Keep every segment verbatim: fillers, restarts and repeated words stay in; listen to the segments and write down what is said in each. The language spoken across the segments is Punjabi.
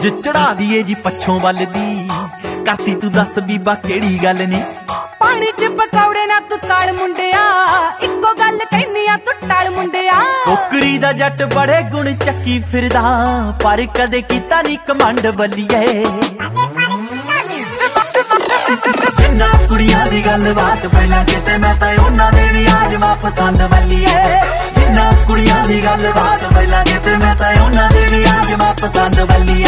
ਅੱਜ ਚੜਾ ਦੀਏ ਜੀ ਪੱਛੋਂ ਵੱਲ ਦੀ, ਕਰਤੀ ਤੂੰ ਦੱਸ ਬੀਬਾ ਕਿਹੜੀ ਗੱਲ ਨੀ। ਪਾਣੀ ਚ ਪਕੌੜੇ ਨਾ ਤੂੰ ਤਲ ਮੁੰਡਿਆ, ਇੱਕੋ ਗੱਲ ਕਹਿਨੀ ਆ ਤੂੰ ਟਲ ਮੁੰਡਿਆ। ਟੋਕਰੀ ਦਾ ਜੱਟ ਬੜੇ ਗੁਣ ਚੱਕੀ ਫਿਰਦਾ, ਪਰ ਕਦੇ ਕੀਤਾ ਨੀ ਕਮੰਡ ਬੱਲੀਏ। ਜਿੰਨਾ ਕੁੜੀਆਂ ਦੀ ਗੱਲ ਬਾਤ ਪਹਿਲਾਂ ਕਿਤੇ ਮੈਂ ਤਾਂ ਉਹਨਾਂ ਦੇ ਵੀ ਆਜਮਾ ਪਸੰਦ ਬੱਲੀਏ। ਜਿੰਨਾ ਕੁੜੀਆਂ ਦੀ ਗੱਲ ਬਾਤ ਪਹਿਲਾਂ ਕਿਤੇ ਮੈਂ ਤਾਂ ਉਹਨਾਂ ਦੇ ਵੀ ਆਜਮਾ ਪਸੰਦ ਬੱਲੀਏ।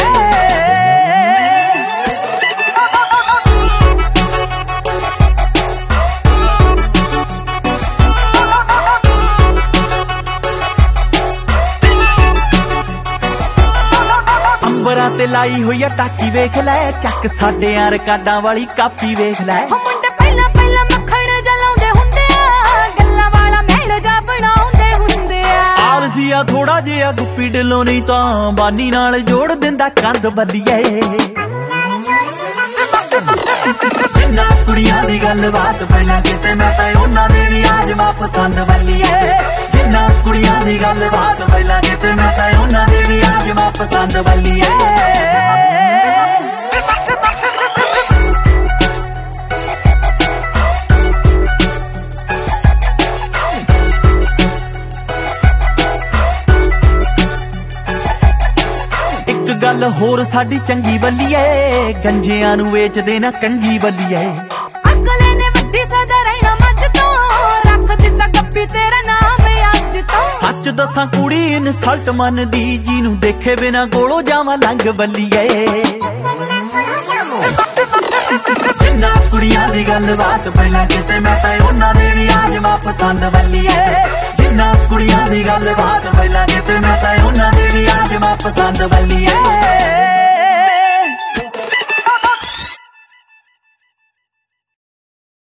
ਅੰਬਰਾਂ ਤੇ ਲਾਈ ਹੋਈ ਆ ਟਾਕੀ ਵੇਖ ਲੈ, ਚੱਕ ਸਾਡੇ ਆ ਰਿਕਾਰਡਾਂ ਵਾਲੀ ਕਾਪੀ ਵੇਖ ਲੈ। ਮੁੰਡੇ ਪਹਿਲਾਂ ਪਹਿਲਾਂ ਮੱਖਣ ਜਲਾਉਂਦੇ ਹੁੰਦੇ ਆ, ਗੱਲਾਂ ਵਾਲਾ ਮਹਿਲ ਜਾ ਬਣਾਉਂਦੇ ਹੁੰਦੇ ਆ। ਆਲਸੀਆ ਥੋੜਾ ਜਿਹਾ ਗੁੱਪੀ ਢਿੱਲੋਂ ਨਹੀਂ ਤਾਂ ਬਾਨੀ ਨਾਲ ਜੋੜ ਦਿੰਦਾ ਕੰਧ ਬੱਲੀਏ। ਜਿੰਨਾ ਕੁੜੀਆਂ ਦੀ ਗੱਲ ਬਾਤ ਪਹਿਲਾਂ ਕਿਤੇ ਮੈਂ ਤਾਂ ਉਹਨਾਂ ਦੇ ਵੀ ਆਜਮਾ ਪਸੰਦ ਬੱਲੀਏ। ਜਿੰਨਾ ਕੁੜੀਆਂ ਦੀ ਗੱਲ ਬਾਤ ਪਹਿਲਾਂ ਕਿਤੇ ਮੈਂ ਤਾਂ ਉਹਨਾਂ ਦੇ ਵੀ ਆਜਮਾ ਪਸੰਦ ਬੱਲੀਏ। ਇੱਕ ਗੱਲ ਹੋਰ ਸਾਡੀ ਚੰਗੀ ਬੱਲੀਏ, ਗੰਜਿਆਂ ਨੂੰ ਵੇਚਦੇ ਨਾ ਕੰਗੀ ਬੱਲੀਏ। ਅਗਲੇ ਨੇ ਵੱਡੀ ਸਦਾ ਰਹਿਣਾ ਮੱਝ ਤੋਂ, ਰੱਖ ਦਿੱਤਾ ਗੱਪੀ ਤੇਰਾ ਨਾਮ ਅੱਜ ਤੋਂ। ਸੱਚ ਦੱਸਾਂ ਕੁੜੀ ਇਨਸਲਟ ਮੰਨਦੀ, ਜਿਹਨੂੰ ਦੇਖੇ ਬਿਨਾ ਕੋਲੋਂ ਜਾਵਾਂ ਲੰਘ ਬੱਲੀਏ। ਜਿੰਨਾ ਕੁੜੀਆਂ ਦੀ ਗੱਲ ਬਾਤ ਪਹਿਲਾਂ ਕਿਤੇ ਮੈਂ ਤਾਂ ਉਹਨਾਂ ਦੇ ਵੀ ਆਜਮਾ ਪਸੰਦ ਬੱਲੀਏ। ਜਿੰਨਾ ਕੁੜੀਆਂ ਦੀ ਗੱਲ ਬਾਤ ਪਹਿਲਾਂ ਕਿਤੇ ਮੈਂ ਤਾਂ ਉਹਨਾਂ ਦੇ ਵੀ ਆਜਮਾ ਪਸੰਦ ਬੱਲੀਏ।